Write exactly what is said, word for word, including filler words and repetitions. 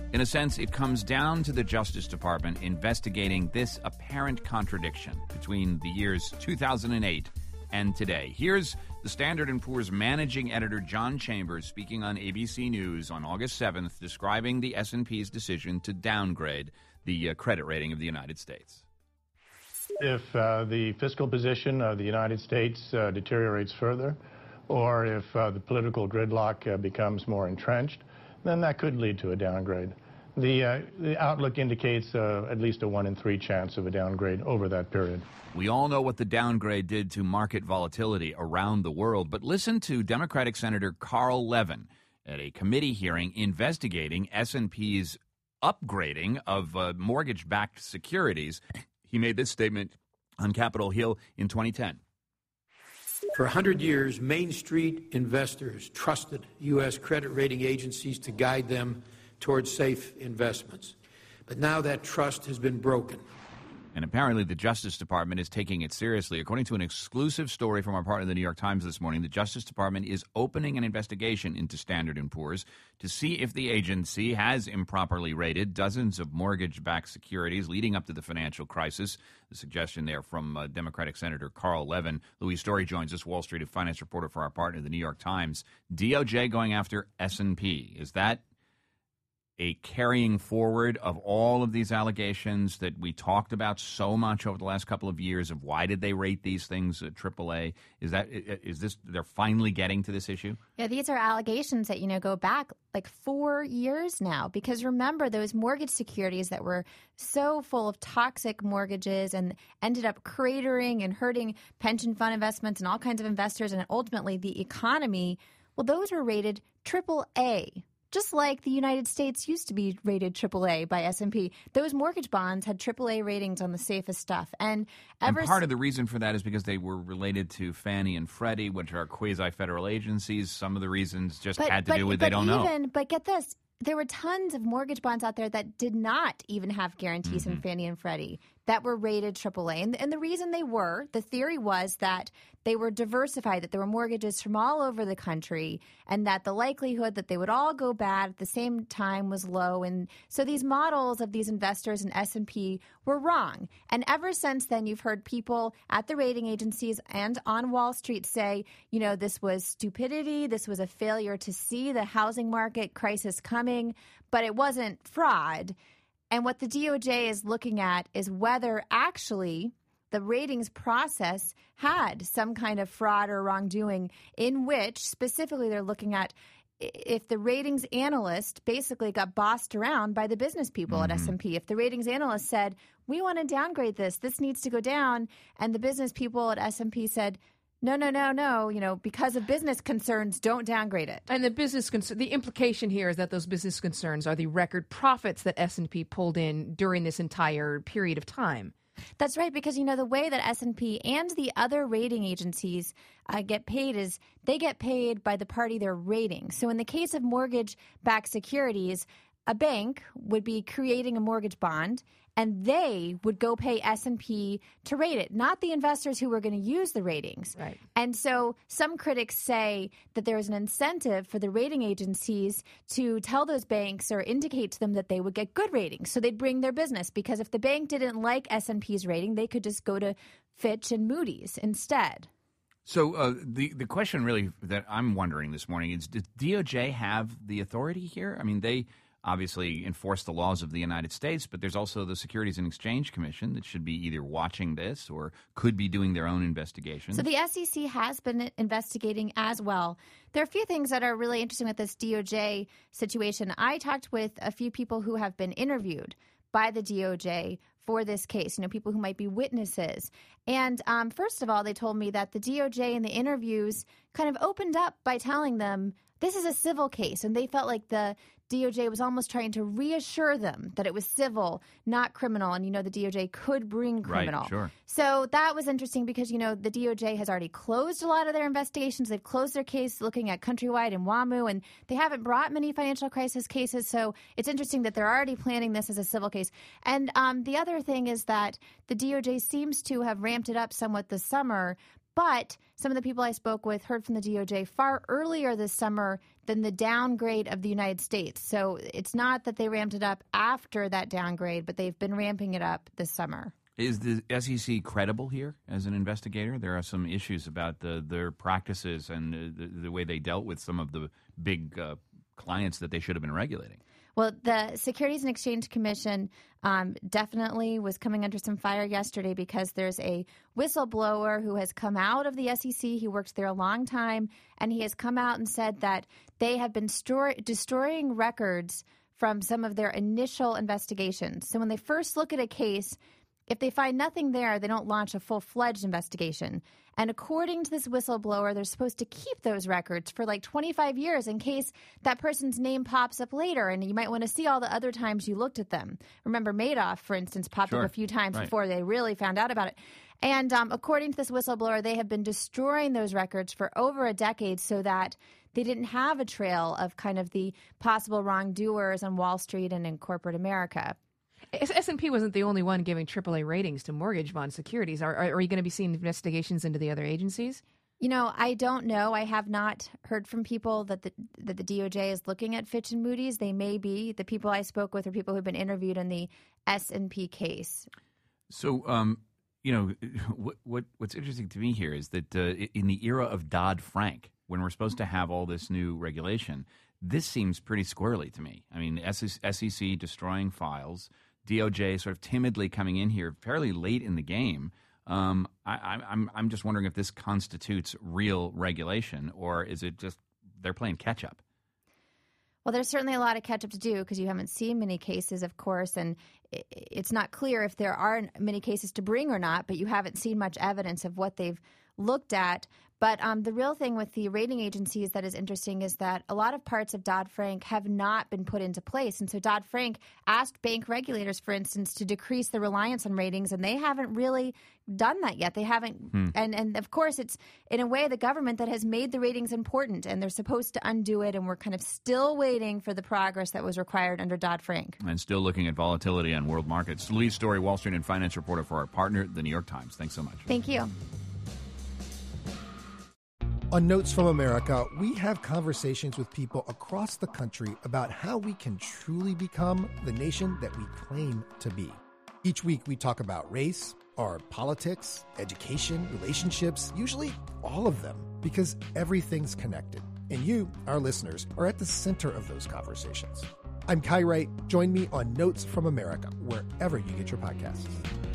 In a sense, it comes down to the Justice Department investigating this apparent contradiction between the years two thousand eight and today. Here's the Standard and Poor's managing editor, John Chambers, speaking on A B C News on August seventh, describing the S and P's decision to downgrade the uh, credit rating of the United States. If uh, the fiscal position of the United States uh, deteriorates further, or if uh, the political gridlock uh, becomes more entrenched, then that could lead to a downgrade. The, uh, the outlook indicates uh, at least a one in three chance of a downgrade over that period. We all know what the downgrade did to market volatility around the world, but listen to Democratic Senator Carl Levin at a committee hearing investigating S and P's upgrading of uh, mortgage-backed securities. He made this statement on Capitol Hill in twenty ten. For one hundred years, Main Street investors trusted U S credit rating agencies to guide them towards safe investments. But now that trust has been broken. And apparently the Justice Department is taking it seriously. According to an exclusive story from our partner, the New York Times, this morning, the Justice Department is opening an investigation into Standard and Poor's to see if the agency has improperly rated dozens of mortgage-backed securities leading up to the financial crisis. The suggestion there from uh, Democratic Senator Carl Levin. Louis Story joins us, Wall Street finance reporter for our partner, the New York Times. D O J going after S and P. Is that a carrying forward of all of these allegations that we talked about so much over the last couple of years of why did they rate these things at triple A? Is that is this they're finally getting to this issue? Yeah, these are allegations that, you know, go back like four years now, because remember those mortgage securities that were so full of toxic mortgages and ended up cratering and hurting pension fund investments and all kinds of investors and ultimately the economy. Well, those were rated triple A. Just like the United States used to be rated triple A by S and P, those mortgage bonds had triple A ratings on the safest stuff. And, ever and part of the reason for that is because they were related to Fannie and Freddie, which are quasi-federal agencies. Some of the reasons just but, had to but, do with but they don't even, know. But get this. There were tons of mortgage bonds out there that did not even have guarantees mm-hmm. from Fannie and Freddie that were rated triple A. And, and the reason they were, the theory was that they were diversified, that there were mortgages from all over the country, and that the likelihood that they would all go bad at the same time was low. And so these models of these investors in S and P were wrong. And ever since then, you've heard people at the rating agencies and on Wall Street say, you know, this was stupidity, this was a failure to see the housing market crisis coming, but it wasn't fraud. And what the D O J is looking at is whether actually the ratings process had some kind of fraud or wrongdoing, in which specifically they're looking at if the ratings analyst basically got bossed around by the business people mm-hmm. at S and P. If the ratings analyst said, we want to downgrade this, this needs to go down, and the business people at S and P said, no, no, no, no, you know, because of business concerns, don't downgrade it. And the business concern, the implication here is that those business concerns are the record profits that S and P pulled in during this entire period of time. That's right, because, you know, the way that S and P and the other rating agencies uh, get paid is they get paid by the party they're rating. So in the case of mortgage-backed securities, a bank would be creating a mortgage bond, and they would go pay S and P to rate it, not the investors who were going to use the ratings. Right. And so some critics say that there is an incentive for the rating agencies to tell those banks or indicate to them that they would get good ratings. So they'd bring their business, because if the bank didn't like S and P's rating, they could just go to Fitch and Moody's instead. So uh, the, the question really that I'm wondering this morning is, does D O J have the authority here? I mean, they obviously enforce the laws of the United States, but there's also the Securities and Exchange Commission that should be either watching this or could be doing their own investigation. So the S E C has been investigating as well. There are a few things that are really interesting with this D O J situation. I talked with a few people who have been interviewed by the D O J for this case, you know, people who might be witnesses. And um, first of all, they told me that the D O J in the interviews kind of opened up by telling them this is a civil case, and they felt like the D O J was almost trying to reassure them that it was civil, not criminal. And, you know, the D O J could bring criminal. Right, sure. So that was interesting because, you know, the D O J has already closed a lot of their investigations. They've closed their case looking at Countrywide and WAMU, and they haven't brought many financial crisis cases. So it's interesting that they're already planning this as a civil case. And um, the other thing is that the D O J seems to have ramped it up somewhat this summer But some of the people I spoke with heard from the D O J far earlier this summer than the downgrade of the United States. So it's not that they ramped it up after that downgrade, but they've been ramping it up this summer. Is the S E C credible here as an investigator? There are some issues about the, their practices and the, the way they dealt with some of the big uh, clients that they should have been regulating. Well, the Securities and Exchange Commission um, definitely was coming under some fire yesterday because there's a whistleblower who has come out of the S E C. He worked there a long time, and he has come out and said that they have been store- destroying records from some of their initial investigations. So when they first look at a case, if they find nothing there, they don't launch a full-fledged investigation. And according to this whistleblower, they're supposed to keep those records for like twenty-five years in case that person's name pops up later, and you might want to see all the other times you looked at them. Remember, Madoff, for instance, popped Sure. up a few times Right. before they really found out about it. And um, according to this whistleblower, they have been destroying those records for over a decade so that they didn't have a trail of kind of the possible wrongdoers on Wall Street and in corporate America. S and P wasn't the only one giving triple A ratings to mortgage bond securities. Are, are, are you going to be seeing investigations into the other agencies? You know, I don't know. I have not heard from people that the that the D O J is looking at Fitch and Moody's. They may be. The people I spoke with are people who've been interviewed in the S and P case. So, um, you know, what, what what's interesting to me here is that uh, in the era of Dodd-Frank, when we're supposed to have all this new regulation, this seems pretty squirrely to me. I mean, S E C destroying files, D O J sort of timidly coming in here fairly late in the game. Um, I, I'm I'm just wondering if this constitutes real regulation, or is it just they're playing catch up? Well, there's certainly a lot of catch up to do because you haven't seen many cases, of course, and it's not clear if there are many cases to bring or not, but you haven't seen much evidence of what they've looked at. But um, the real thing with the rating agencies that is interesting is that a lot of parts of Dodd-Frank have not been put into place. And so Dodd-Frank asked bank regulators, for instance, to decrease the reliance on ratings, and they haven't really done that yet. They haven't. Hmm. And, and of course, it's in a way the government that has made the ratings important, and they're supposed to undo it. And we're kind of still waiting for the progress that was required under Dodd-Frank. And still looking at volatility on world markets. Louise Story, Wall Street and Finance reporter for our partner, The New York Times. Thanks so much. Thank you. On Notes from America, we have conversations with people across the country about how we can truly become the nation that we claim to be. Each week, we talk about race, our politics, education, relationships, usually all of them, because everything's connected. And you, our listeners, are at the center of those conversations. I'm Kai Wright. Join me on Notes from America, wherever you get your podcasts.